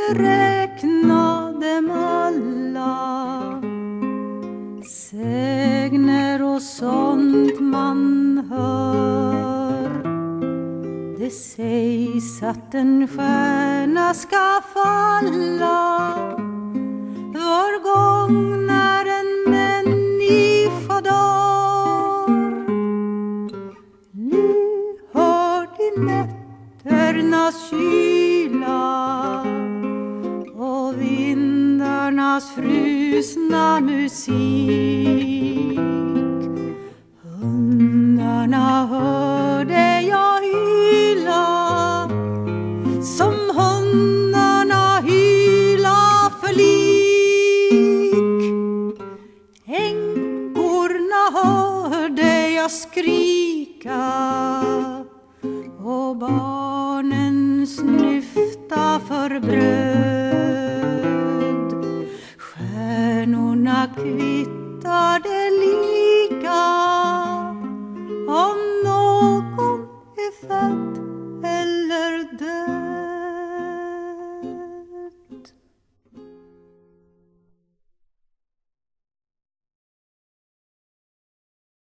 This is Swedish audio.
räkna dem alla, sägner och sånt man hör. Det sägs att en stjärna ska falla var gång när en människa dör. Nu hör de nätternas kyla och vindarnas frusna musik. Hundarna hörde jag hyla som hundarna hyla för lik. Änkorna hörde jag skrika och barnen snyfta för bröd. Stjärnorna kvittade liv